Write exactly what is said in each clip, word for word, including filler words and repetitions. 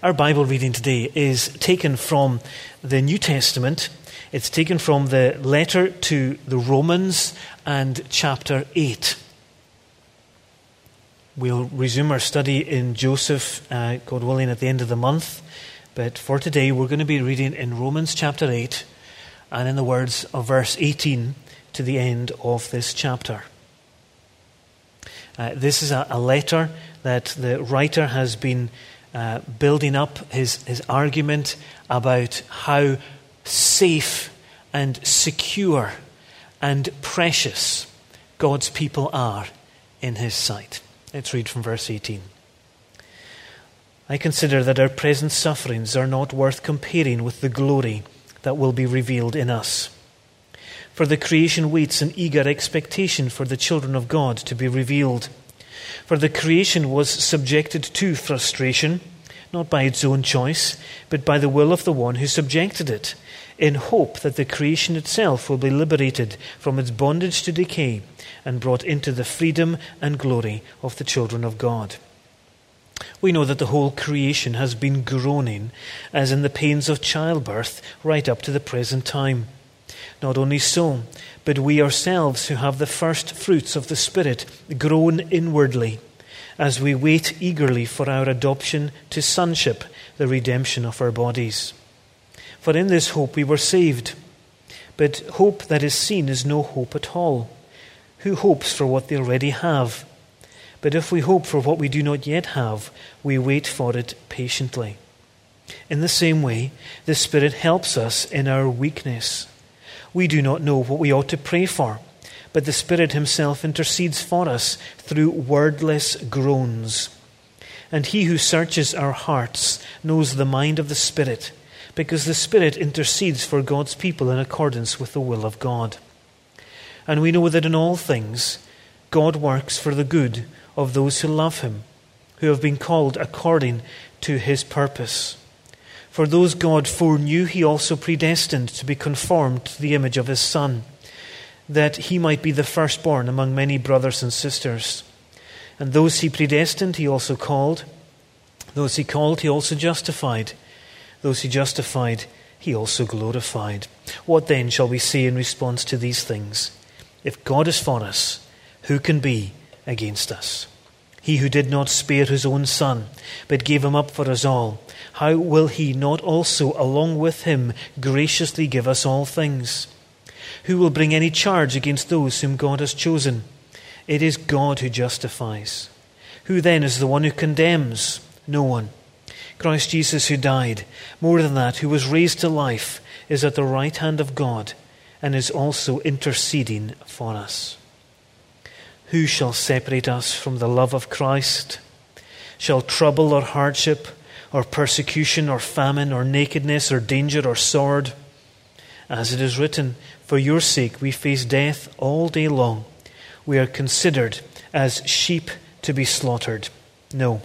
Our Bible reading today is taken from the New Testament. It's taken from the letter to the Romans and chapter eight. We'll resume our study in Joseph, uh, God willing, at the end of the month. But for today, we're going to be reading in Romans chapter eight and in the words of verse eighteen to the end of this chapter. Uh, this is a, a letter that the writer has been uh, building up his, his argument about how safe and secure and precious God's people are in his sight. Let's read from verse eighteen. I consider that our present sufferings are not worth comparing with the glory that will be revealed in us. For the creation waits in eager expectation for the children of God to be revealed. For the creation was subjected to frustration, not by its own choice, but by the will of the one who subjected it, in hope that the creation itself will be liberated from its bondage to decay and brought into the freedom and glory of the children of God. We know that the whole creation has been groaning as in the pains of childbirth right up to the present time. Not only so, but we ourselves who have the first fruits of the Spirit groan inwardly as we wait eagerly for our adoption to sonship, the redemption of our bodies. For in this hope we were saved. But hope that is seen is no hope at all. Who hopes for what they already have? But if we hope for what we do not yet have, we wait for it patiently. In the same way, the Spirit helps us in our weakness. We do not know what we ought to pray for, but the Spirit himself intercedes for us through wordless groans. And he who searches our hearts knows the mind of the Spirit, because the Spirit intercedes for God's people in accordance with the will of God. And we know that in all things God works for the good of those who love him, who have been called according to his purpose. For those God foreknew, he also predestined to be conformed to the image of his Son, that he might be the firstborn among many brothers and sisters. And those he predestined, he also called. Those he called, he also justified. Those he justified, he also glorified. What then shall we say in response to these things? If God is for us, who can be against us? He who did not spare his own Son, but gave him up for us all, how will he not also along with him graciously give us all things? Who will bring any charge against those whom God has chosen? It is God who justifies. Who then is the one who condemns? No one. Christ Jesus, who died, more than that, who was raised to life, is at the right hand of God and is also interceding for us. Who shall separate us from the love of Christ? Shall trouble or hardship or persecution or famine or nakedness or danger or sword? As it is written, for your sake we face death all day long. We are considered as sheep to be slaughtered. No.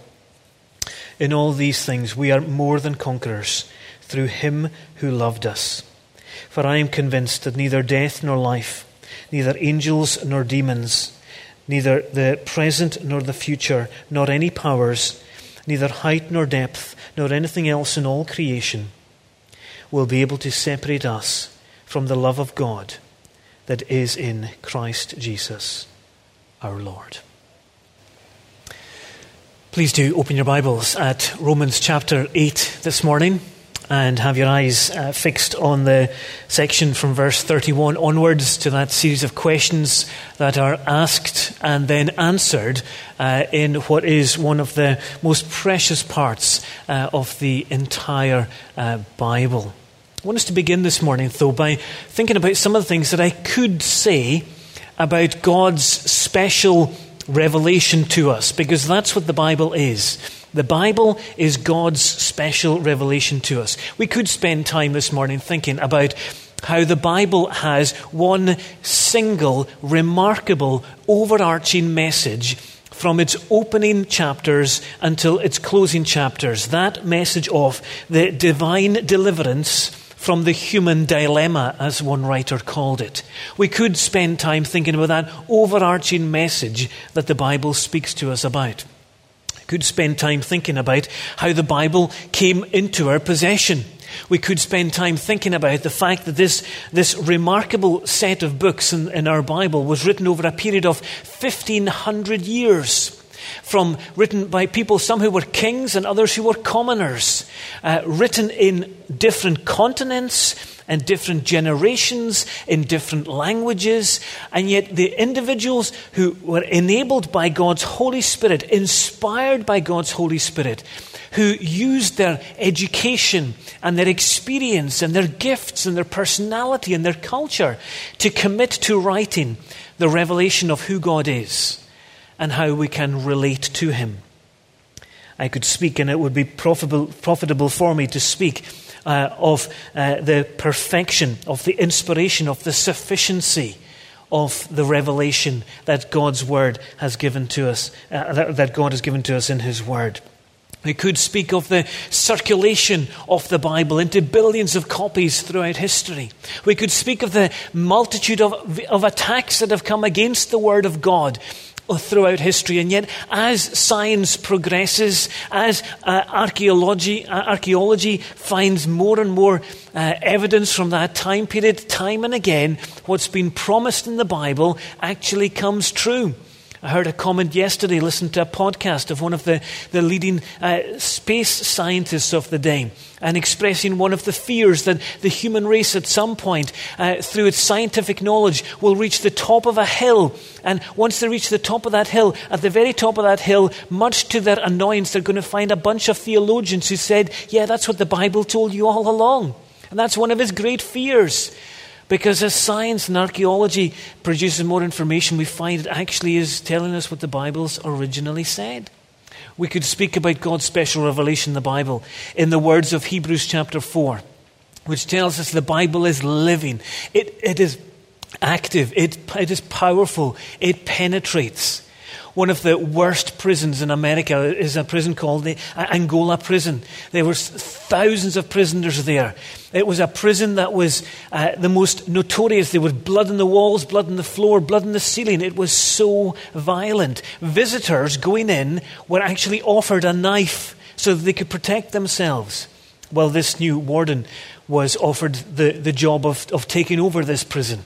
In all these things we are more than conquerors through him who loved us. For I am convinced that neither death nor life, neither angels nor demons, neither the present nor the future, nor any powers, neither height nor depth, nor anything else in all creation will be able to separate us from the love of God that is in Christ Jesus our Lord. Please do open your Bibles at Romans chapter eight this morning and have your eyes uh, fixed on the section from verse thirty-one onwards to that series of questions that are asked and then answered uh, in what is one of the most precious parts uh, of the entire uh, Bible. I want us to begin this morning, though, by thinking about some of the things that I could say about God's special revelation to us, because that's what the Bible is. The Bible is God's special revelation to us. We could spend time this morning thinking about how the Bible has one single, remarkable, overarching message from its opening chapters until its closing chapters. That message of the divine deliverance from the human dilemma, as one writer called it. We could spend time thinking about that overarching message that the Bible speaks to us about. could spend time thinking about how the Bible came into our possession. We could spend time thinking about the fact that this, this remarkable set of books in, in our Bible was written over a period of fifteen hundred years. From written by people, some who were kings and others who were commoners, uh, written in different continents and different generations, in different languages, and yet the individuals who were enabled by God's Holy Spirit, inspired by God's Holy Spirit, who used their education and their experience and their gifts and their personality and their culture to commit to writing the revelation of who God is and how we can relate to him. I could speak, and it would be profitable, profitable for me to speak uh, of uh, the perfection, of the inspiration, of the sufficiency of the revelation that God's Word has given to us, uh, that, that God has given to us in His Word. We could speak of the circulation of the Bible into billions of copies throughout history. We could speak of the multitude of, of attacks that have come against the Word of God throughout history. And yet, as science progresses, as uh, archaeology, uh, archaeology finds more and more uh, evidence from that time period, time and again, what's been promised in the Bible actually comes true. I heard a comment yesterday, listened to a podcast of one of the, the leading uh, space scientists of the day, and expressing one of the fears that the human race at some point, uh, through its scientific knowledge, will reach the top of a hill. And once they reach the top of that hill, at the very top of that hill, much to their annoyance, they're going to find a bunch of theologians who said, yeah, that's what the Bible told you all along. And that's one of his great fears. Because as science and archaeology produces more information, we find it actually is telling us what the Bible's originally said. We could speak about God's special revelation in the Bible in the words of Hebrews chapter four, which tells us the Bible is living. It, it is active. It, it is powerful. It penetrates. One of the worst prisons in America is a prison called the Angola prison. There were thousands of prisoners there. It was a prison that was uh, the most notorious. There was blood on the walls, blood on the floor, blood on the ceiling. It was so violent. Visitors going in were actually offered a knife so that they could protect themselves. Well, this new warden was offered the, the job of, of taking over this prison.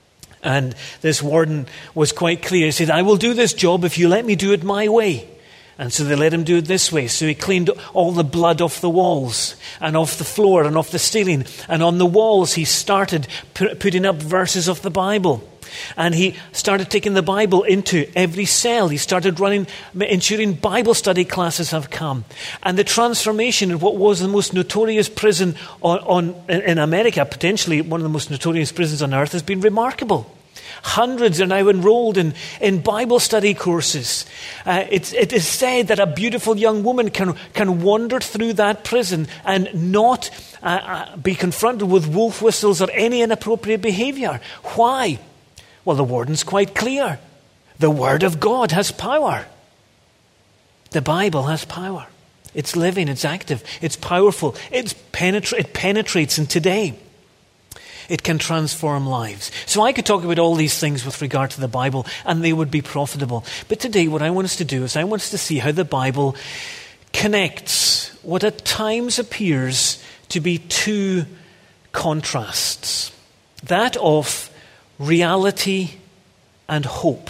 And this warden was quite clear. He said, I will do this job if you let me do it my way. And so they let him do it this way. So he cleaned all the blood off the walls and off the floor and off the ceiling. And on the walls he started pu- putting up verses of the Bible. And he started taking the Bible into every cell. He started running, ensuring Bible study classes have come. And the transformation in what was the most notorious prison on, on, in America, potentially one of the most notorious prisons on earth, has been remarkable. Hundreds are now enrolled in, in Bible study courses. Uh, it's, it is said that a beautiful young woman can, can wander through that prison and not uh, uh, be confronted with wolf whistles or any inappropriate behavior. Why? Well, the warden's quite clear. The Word of God has power. The Bible has power. It's living, it's active, it's powerful, it's penetra- it penetrates in today. It can transform lives. So I could talk about all these things with regard to the Bible, and they would be profitable. But today what I want us to do is I want us to see how the Bible connects what at times appears to be two contrasts. That of reality and hope.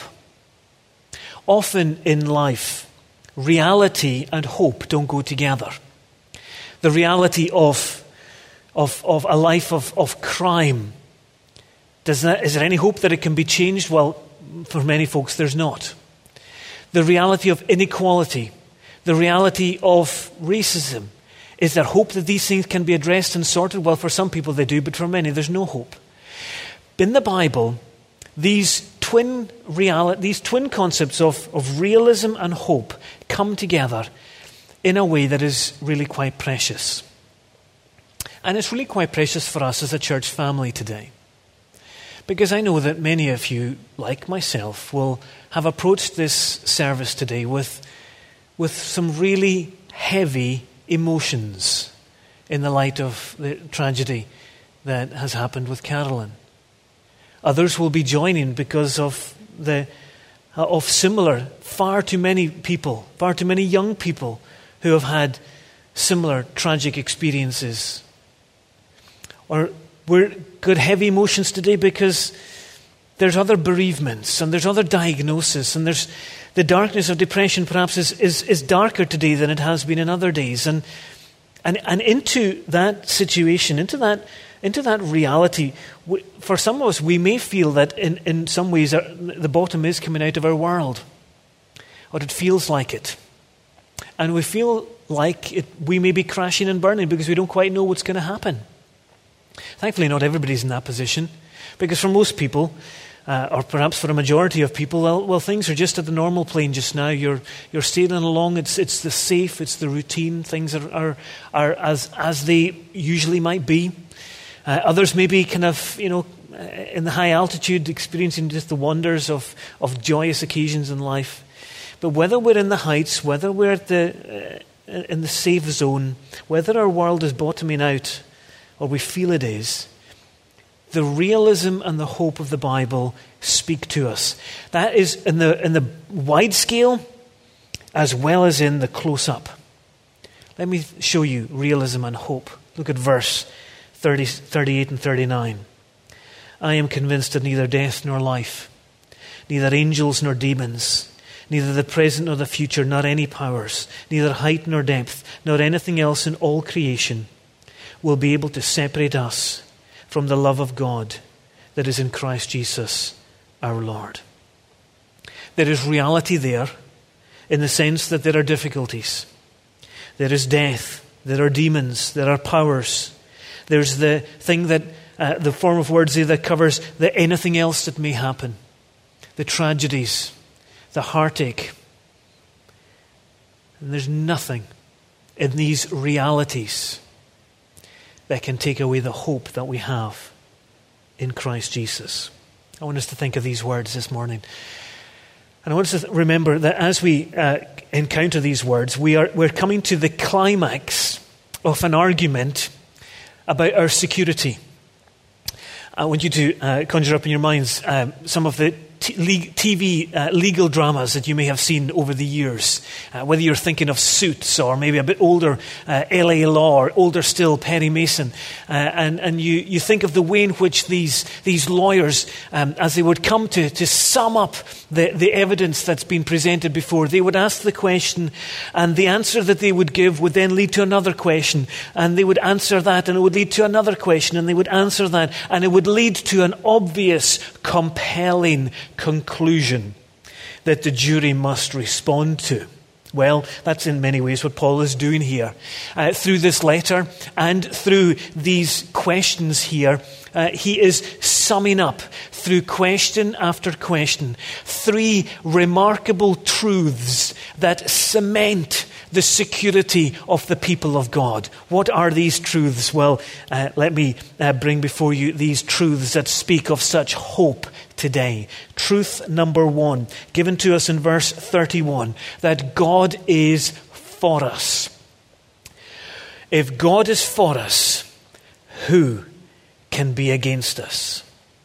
Often in life, reality and hope don't go together. The reality of Of, of a life of, of crime. Does that, is there any hope that it can be changed? Well, for many folks, there's not. The reality of inequality, the reality of racism, is there hope that these things can be addressed and sorted? Well, for some people they do, but for many there's no hope. In the Bible, these twin reality, these twin concepts of, of realism and hope come together in a way that is really quite precious. And it's really quite precious for us as a church family today. Because I know that many of you, like myself, will have approached this service today with, with some really heavy emotions in the light of the tragedy that has happened with Carolyn. Others will be joining because of the uh, of similar, far too many people, far too many young people who have had similar tragic experiences. Or we're got heavy emotions today because there's other bereavements and there's other diagnoses, and there's the darkness of depression perhaps is, is, is darker today than it has been in other days. And and and into that situation, into that into that reality, we, for some of us, we may feel that in, in some ways our, the bottom is coming out of our world, or it feels like it. And we feel like it, we may be crashing and burning because we don't quite know what's going to happen. Thankfully, not everybody's in that position, because for most people, uh, or perhaps for a majority of people, well, well, things are just at the normal plane just now. You're you're sailing along. It's it's the safe, it's the routine. Things are are, are as as they usually might be. Uh, others may be kind of, you know, in the high altitude, experiencing just the wonders of of joyous occasions in life. But whether we're in the heights, whether we're at the uh, in the safe zone, whether our world is bottoming out, or we feel it is, the realism and the hope of the Bible speak to us. That is in the in the wide scale as well as in the close-up. Let me show you realism and hope. Look at verse thirty, thirty-eight and thirty-nine. I am convinced that neither death nor life, neither angels nor demons, neither the present nor the future, nor any powers, neither height nor depth, nor anything else in all creation will be able to separate us from the love of God that is in Christ Jesus our Lord. There is reality there in the sense that there are difficulties. There is death. There are demons. There are powers. There's the thing that, uh, the form of words there that covers the anything else that may happen. The tragedies, the heartache. And there's nothing in these realities that can take away the hope that we have in Christ Jesus. I want us to think of these words this morning. And I want us to remember that as we uh, encounter these words, we are, we're coming to the climax of an argument about our security. I want you to uh, conjure up in your minds um, some of the t- T V uh, legal dramas that you may have seen over the years. Uh, whether you're thinking of Suits, or maybe a bit older, uh, L A Law, or older still, Perry Mason. Uh, and and you, you think of the way in which these these lawyers, um, as they would come to, to sum up the, the evidence that's been presented before, they would ask the question, and the answer that they would give would then lead to another question, and they would answer that, and it would lead to another question, and they would answer that, and it would lead to an obvious, compelling conclusion that the jury must respond to. Well, that's in many ways what Paul is doing here. Uh, through this letter and through these questions here, uh, he is summing up, through question after question, three remarkable truths that cement the security of the people of God. What are these truths? Well, uh, let me uh, bring before you these truths that speak of such hope today. Truth number one, given to us in verse thirty-one, that God is for us. If God is for us, who can be against us?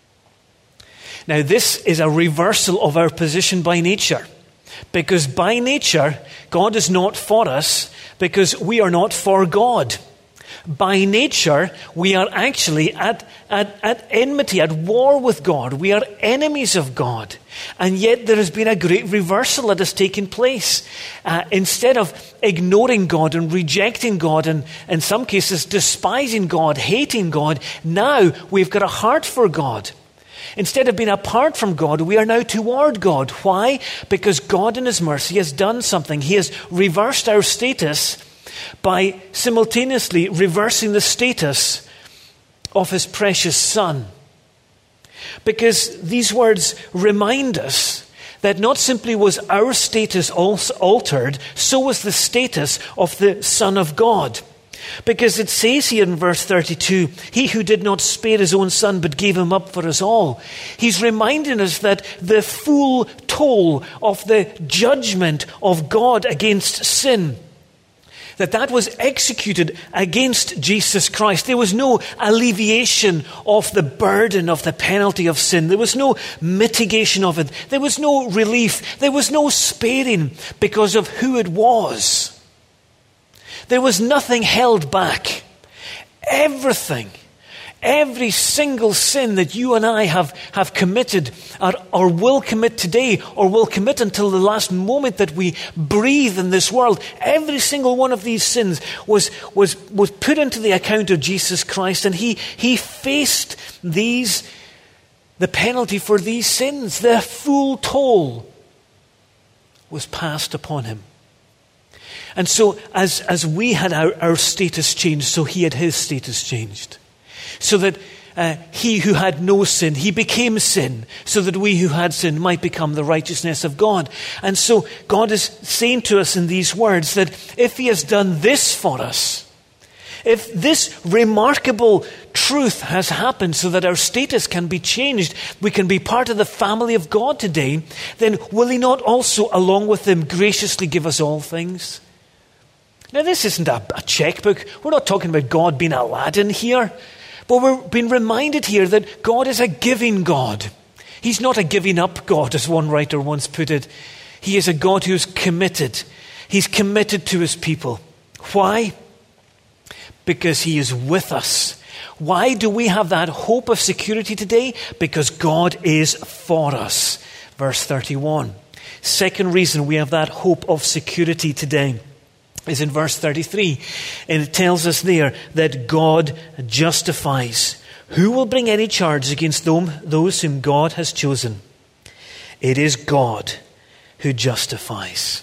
Now, this is a reversal of our position by nature. Because by nature, God is not for us because we are not for God. By nature, we are actually at, at, at enmity, at war with God. We are enemies of God. And yet there has been a great reversal that has taken place. Uh, instead of ignoring God and rejecting God and in some cases despising God, hating God, now we've got a heart for God. Instead of being apart from God, we are now toward God. Why? Because God in His mercy has done something. He has reversed our status by simultaneously reversing the status of His precious Son. Because these words remind us that not simply was our status also altered, so was the status of the Son of God. Because it says here in verse thirty-two, He who did not spare His own Son but gave Him up for us all. He's reminding us that the full toll of the judgment of God against sin, that that was executed against Jesus Christ. There was no alleviation of the burden of the penalty of sin. There was no mitigation of it. There was no relief. There was no sparing because of who it was. There was nothing held back. Everything, every single sin that you and I have, have committed or, or will commit today or will commit until the last moment that we breathe in this world, every single one of these sins was, was, was put into the account of Jesus Christ, and he, he faced these, the penalty for these sins. The full toll was passed upon him. And so as, as we had our, our status changed, so he had his status changed. So that uh, he who had no sin, he became sin, so that we who had sin might become the righteousness of God. And so God is saying to us in these words that if he has done this for us, if this remarkable truth has happened so that our status can be changed, we can be part of the family of God today, then will he not also, along with him, graciously give us all things? Now, this isn't a, a checkbook. We're not talking about God being Aladdin here. But we're being reminded here that God is a giving God. He's not a giving up God, as one writer once put it. He is a God who is committed. He's committed to his people. Why? Because he is with us. Why do we have that hope of security today? Because God is for us. Verse thirty-one. Second reason we have that hope of security today is in verse thirty-three. And it tells us there that God justifies. Who will bring any charge against them, those whom God has chosen? It is God who justifies.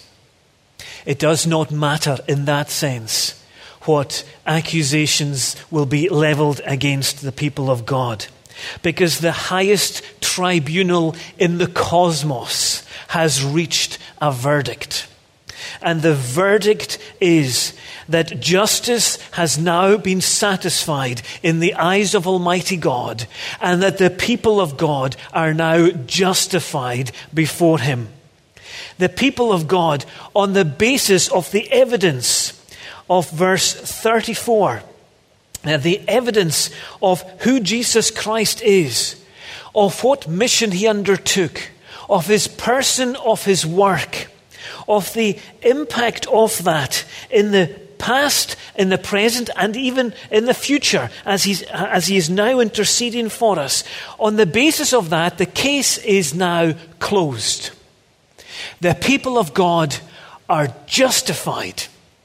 It does not matter in that sense what accusations will be leveled against the people of God, because the highest tribunal in the cosmos has reached a verdict. And the verdict is that justice has now been satisfied in the eyes of Almighty God, and that the people of God are now justified before him. The people of God, on the basis of the evidence of verse thirty-four, uh, the evidence of who Jesus Christ is, of what mission he undertook, of his person, of his work, of the impact of that in the past, in the present, and even in the future, as he's as he is now interceding for us. On the basis of that, the case is now closed. The people of God are justified.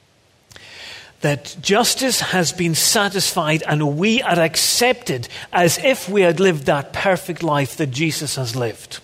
That justice has been satisfied, and we are accepted as if we had lived that perfect life that Jesus has lived.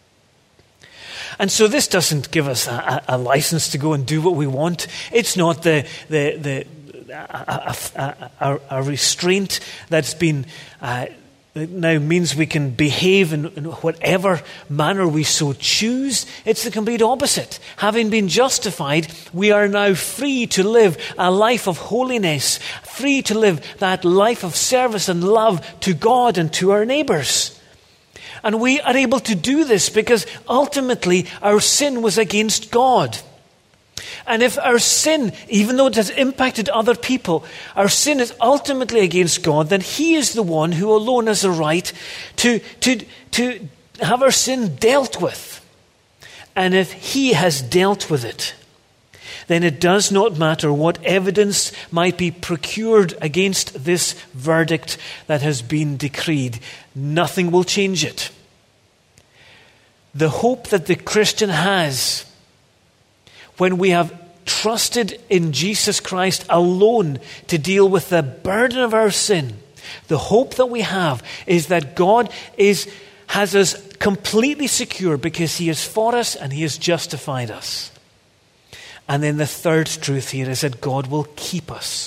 And so this doesn't give us a, a license to go and do what we want. It's not the the the a, a, a, a restraint that's been uh, now means we can behave in, in whatever manner we so choose. It's the complete opposite. Having been justified, we are now free to live a life of holiness, free to live that life of service and love to God and to our neighbours. And we are able to do this because ultimately our sin was against God. And if our sin, even though it has impacted other people, our sin is ultimately against God, then he is the one who alone has a right to, to, to have our sin dealt with. And if he has dealt with it, then it does not matter what evidence might be procured against this verdict that has been decreed. Nothing will change it. The hope that the Christian has when we have trusted in Jesus Christ alone to deal with the burden of our sin, the hope that we have is that God is has us completely secure because he is for us and he has justified us. And then the third truth here is that God will keep us.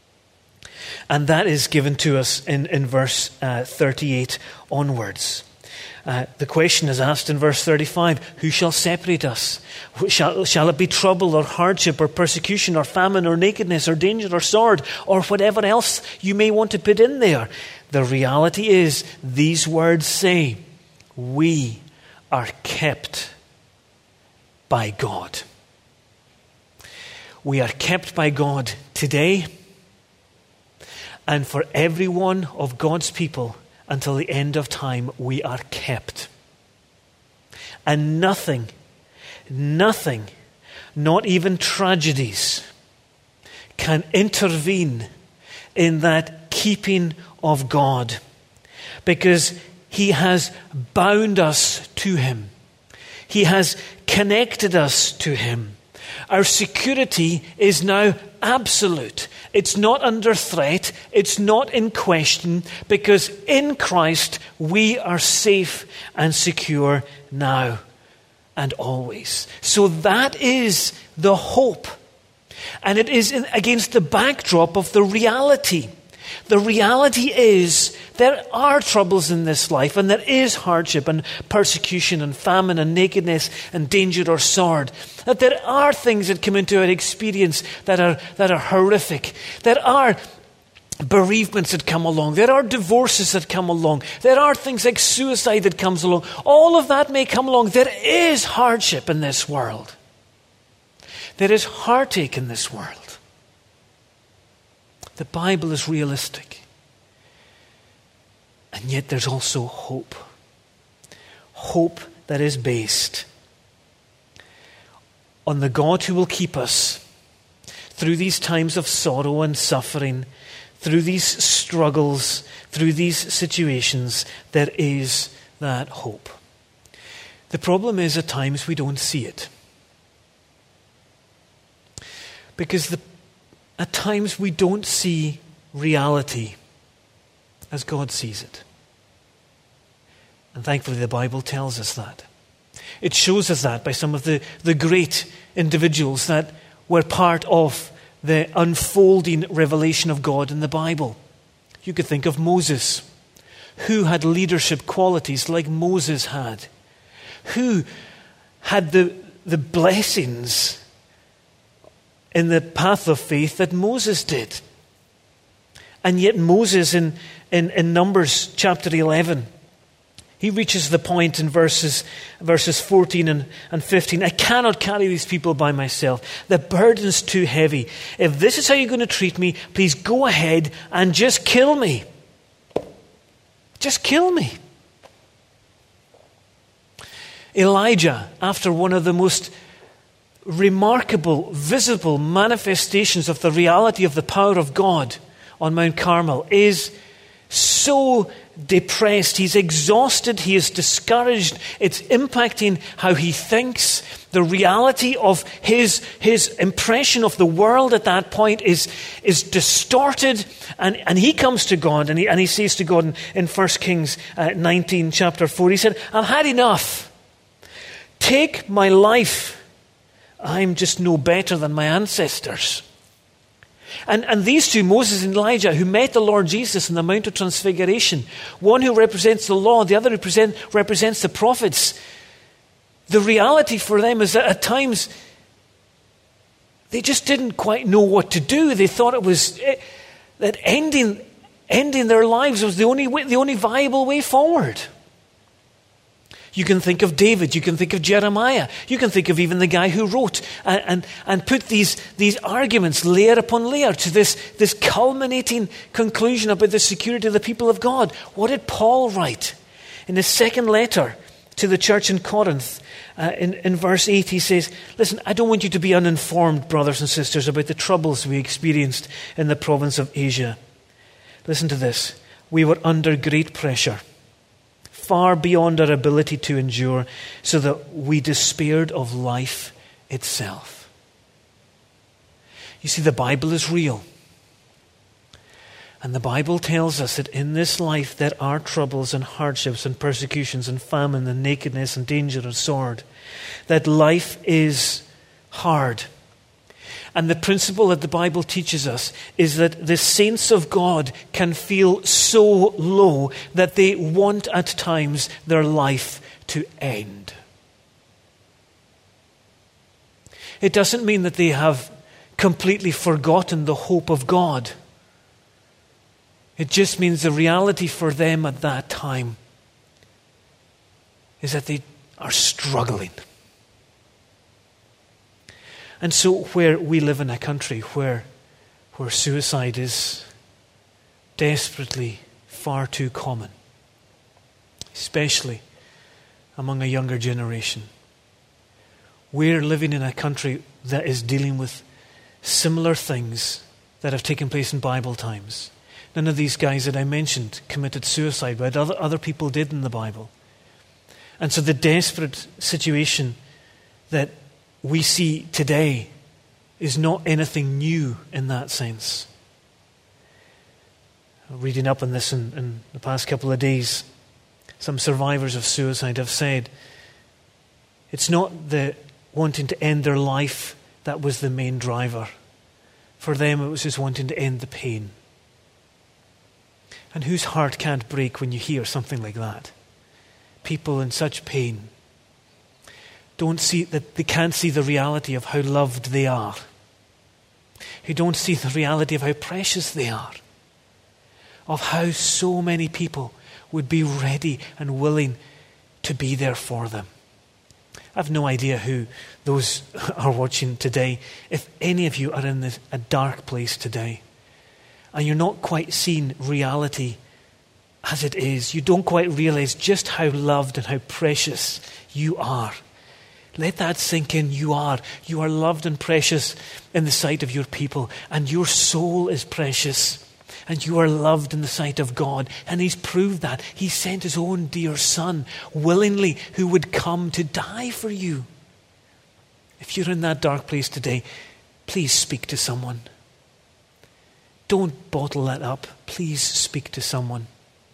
And that is given to us in, in verse uh, thirty-eight onwards. Uh, the question is asked in verse thirty-five, who shall separate us? Shall, shall it be trouble or hardship or persecution or famine or nakedness or danger or sword or whatever else you may want to put in there? The reality is these words say, we are kept by God. We are kept by God today and for every one of God's people until the end of time. We are kept. And nothing, nothing, not even tragedies, can intervene in that keeping of God, because He has bound us to Him. He has connected us to Him. Our security is now absolute. It's not under threat. It's not in question, because in Christ we are safe and secure now and always. So that is the hope. And it is in, against the backdrop of the reality. The reality is there are troubles in this life, and there is hardship and persecution and famine and nakedness and danger or sword. That there are things that come into our experience that are, that are horrific. There are bereavements that come along. There are divorces that come along. There are things like suicide that comes along. All of that may come along. There is hardship in this world. There is heartache in this world. The Bible is realistic. And yet there's also hope. Hope that is based on the God who will keep us through these times of sorrow and suffering, through these struggles, through these situations. There is that hope. The problem is at times we don't see it. Because the, at times we don't see reality as God sees it. And thankfully the Bible tells us that. It shows us that by some of the, the great individuals that were part of the unfolding revelation of God in the Bible. You could think of Moses, who had leadership qualities like Moses had, who had the, the blessings in the path of faith that Moses did. And yet Moses in, in, in Numbers chapter eleven, he reaches the point in verses, verses fourteen and, and fifteen. I cannot carry these people by myself. The burden's too heavy. If this is how you're going to treat me, please go ahead and just kill me. Just kill me. Elijah, after one of the most remarkable, visible manifestations of the reality of the power of God on Mount Carmel, is so depressed. He's exhausted. He is discouraged. It's impacting how he thinks. The reality of his, his impression of the world at that point is, is distorted. And, and he comes to God and he, and he says to God in, in First Kings uh, nineteen, chapter four, he said, I've had enough. Take my life. I'm just no better than my ancestors. And, and these two, Moses and Elijah, who met the Lord Jesus in the Mount of Transfiguration, one who represents the law, the other who represent, represents the prophets, the reality for them is that at times they just didn't quite know what to do. They thought it was that ending, ending their lives was the only way, the only viable way forward. You can think of David, you can think of Jeremiah, you can think of even the guy who wrote and, and, and put these, these arguments layer upon layer to this, this culminating conclusion about the security of the people of God. What did Paul write? In his second letter to the church in Corinth, uh, in, in verse eight, he says, listen, I don't want you to be uninformed, brothers and sisters, about the troubles we experienced in the province of Asia. Listen to this. We were under great pressure, far beyond our ability to endure, so that we despaired of life itself. You see, the Bible is real. And the Bible tells us that in this life there are troubles and hardships and persecutions and famine and nakedness and danger and sword. That life is hard. And the principle that the Bible teaches us is that the saints of God can feel so low that they want at times their life to end. It doesn't mean that they have completely forgotten the hope of God. It just means the reality for them at that time is that they are struggling. And so where we live in a country where, where suicide is desperately far too common, especially among a younger generation, we're living in a country that is dealing with similar things that have taken place in Bible times. None of these guys that I mentioned committed suicide, but other, other people did in the Bible. And so the desperate situation that we see today is not anything new in that sense. Reading up on this in, in the past couple of days, some survivors of suicide have said it's not the wanting to end their life that was the main driver. For them, it was just wanting to end the pain. And whose heart can't break when you hear something like that? People in such pain don't see that they can't see the reality of how loved they are. Who don't see the reality of how precious they are. Of how so many people would be ready and willing to be there for them. I have no idea who those are watching today. If any of you are in this, a dark place today, and you're not quite seeing reality as it is, you don't quite realize just how loved and how precious you are. Let that sink in. You are. You are loved and precious in the sight of your people, and your soul is precious. And you are loved in the sight of God. And He's proved that. He sent His own dear Son willingly, who would come to die for you. If you're in that dark place today, please speak to someone. Don't bottle that up. Please speak to someone.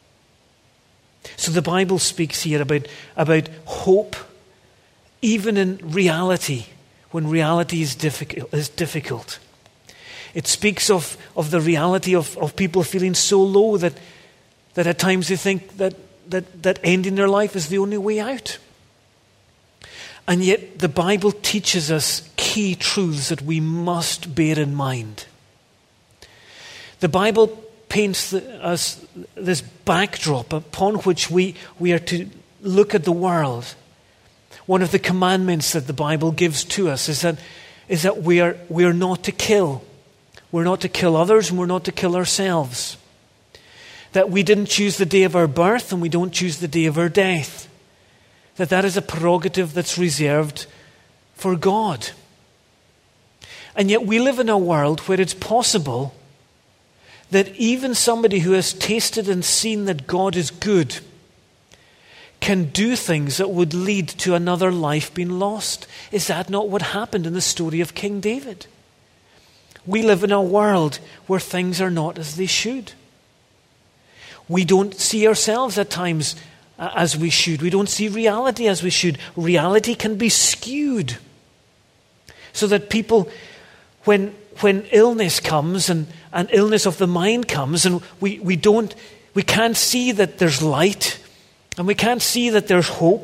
So the Bible speaks here about, about hope, even in reality, when reality is difficult. Is difficult. It speaks of, of the reality of, of people feeling so low that, that at times they think that, that, that ending their life is the only way out. And yet the Bible teaches us key truths that we must bear in mind. The Bible paints the, us this backdrop upon which we, we are to look at the world. One of the commandments that the Bible gives to us is that, is that we are, we are not to kill. We're not to kill others, and we're not to kill ourselves. That we didn't choose the day of our birth, and we don't choose the day of our death. That that is a prerogative that's reserved for God. And yet we live in a world where it's possible that even somebody who has tasted and seen that God is good can do things that would lead to another life being lost. Is that not what happened in the story of King David? We live in a world where things are not as they should. We don't see ourselves at times as we should. We don't see reality as we should. Reality can be skewed. So that people, when when illness comes and, and illness of the mind comes, and we, we don't we can't see that there's light, and we can't see that there's hope.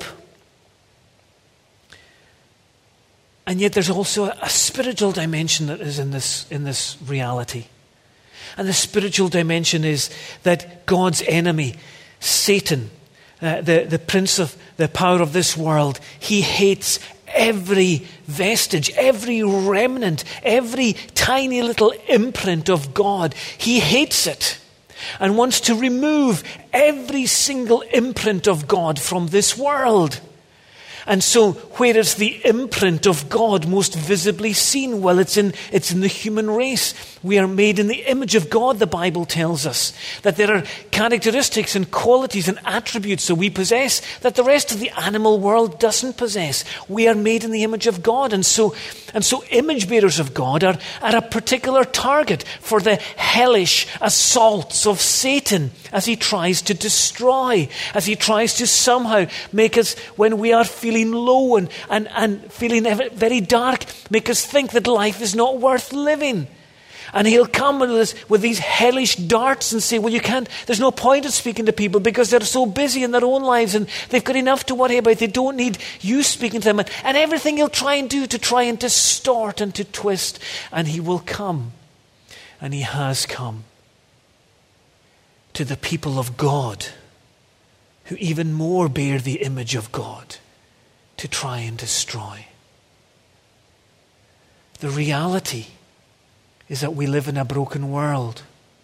And yet there's also a spiritual dimension that is in this, in this reality. And the spiritual dimension is that God's enemy, Satan, uh, the, the prince of the power of this world, he hates every vestige, every remnant, every tiny little imprint of God. He hates it and wants to remove every single imprint of God from this world. And so, where is the imprint of God most visibly seen? Well, it's in, it's in the human race. We are made in the image of God, the Bible tells us. That there are characteristics and qualities and attributes that we possess that the rest of the animal world doesn't possess. We are made in the image of God. And so, and so image bearers of God are, are a particular target for the hellish assaults of Satan as he tries to destroy, as he tries to somehow make us, when we are feeling low and, and, and feeling very dark, make us think that life is not worth living. And he'll come with, this, with these hellish darts and say, well, you can't, there's no point in speaking to people because they're so busy in their own lives and they've got enough to worry about. They don't need you speaking to them. And, and everything he'll try and do to try and distort and to twist. And he will come. And he has come to the people of God who even more bear the image of God, to try and destroy. the reality is that we live in a broken world.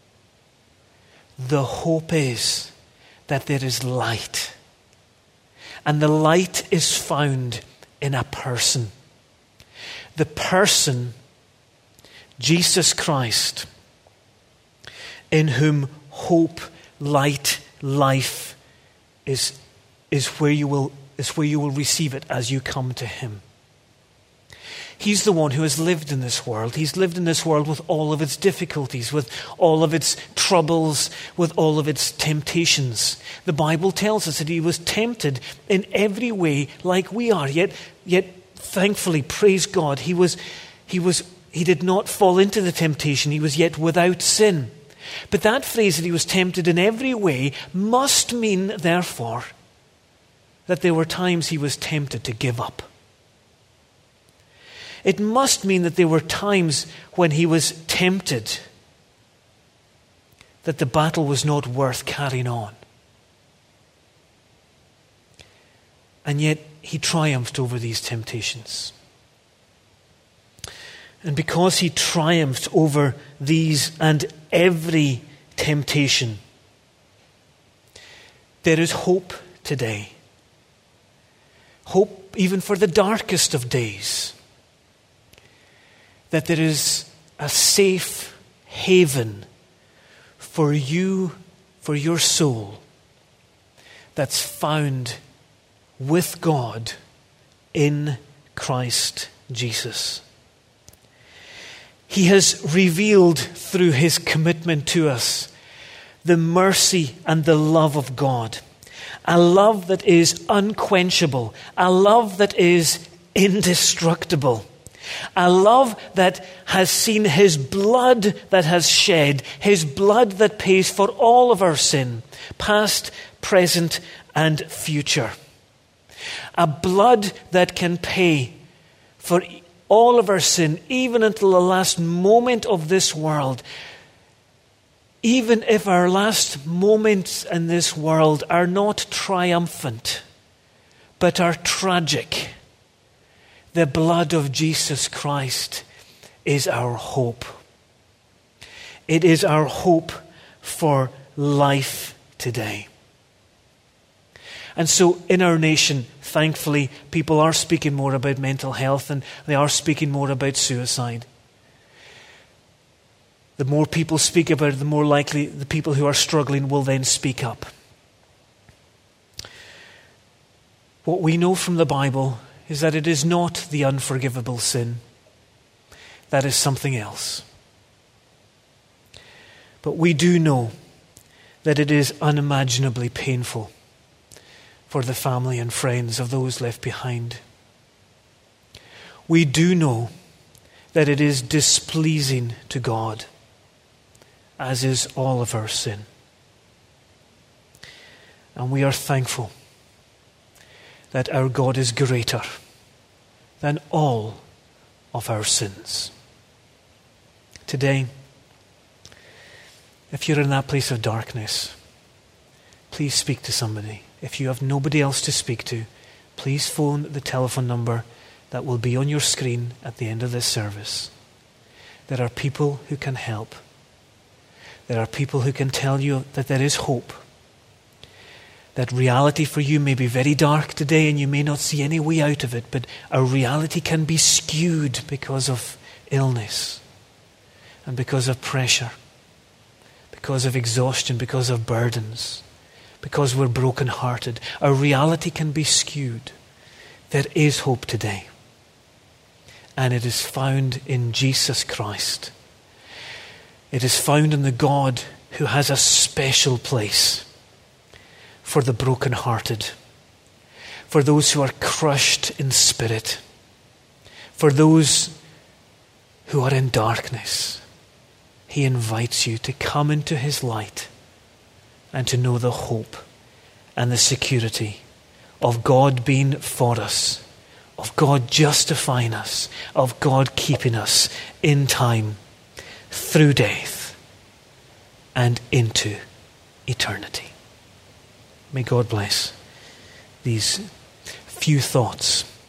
The hope is that there is light. And the light is found in a person. The person, Jesus Christ, in whom hope, light, life is, is where you will, is where you will receive it as you come to him. He's the one who has lived in this world. He's lived in this world with all of its difficulties, with all of its troubles, with all of its temptations. The Bible tells us that he was tempted in every way like we are. Yet, yet thankfully, praise God, he was, he was, he did not fall into the temptation. He was yet without sin. But that phrase that he was tempted in every way must mean, therefore, that there were times he was tempted to give up. It must mean that there were times when he was tempted that the battle was not worth carrying on. And yet he triumphed over these temptations. And because he triumphed over these and every temptation, there is hope today. Hope even for the darkest of days. That there is a safe haven for you, for your soul, that's found with God in Christ Jesus. He has revealed through his commitment to us the mercy and the love of God. A love that is unquenchable. A love that is indestructible. A love that has seen his blood that has shed, his blood that pays for all of our sin, past, present, and future. A blood that can pay for all of our sin, even until the last moment of this world. Even if our last moments in this world are not triumphant, but are tragic, the blood of Jesus Christ is our hope. It is our hope for life today. And so in our nation, thankfully, people are speaking more about mental health and they are speaking more about suicide. The more people speak about it, the more likely the people who are struggling will then speak up. What we know from the Bible is that it is not the unforgivable sin. That is something else. But we do know that it is unimaginably painful for the family and friends of those left behind. We do know that it is displeasing to God, as is all of our sin. And we are thankful that our God is greater than all of our sins. Today, if you're in that place of darkness, please speak to somebody. If you have nobody else to speak to, please phone the telephone number that will be on your screen at the end of this service. There are people who can help. There are people who can tell you that there is hope. That reality for you may be very dark today and you may not see any way out of it, but our reality can be skewed because of illness and because of pressure, because of exhaustion, because of burdens, because we're brokenhearted. Our reality can be skewed. There is hope today. And it is found in Jesus Christ. It is found in the God who has a special place for the brokenhearted, for those who are crushed in spirit, for those who are in darkness. He invites you to come into his light and to know the hope and the security of God being for us, of God justifying us, of God keeping us in time, through death, and into eternity. May God bless these few thoughts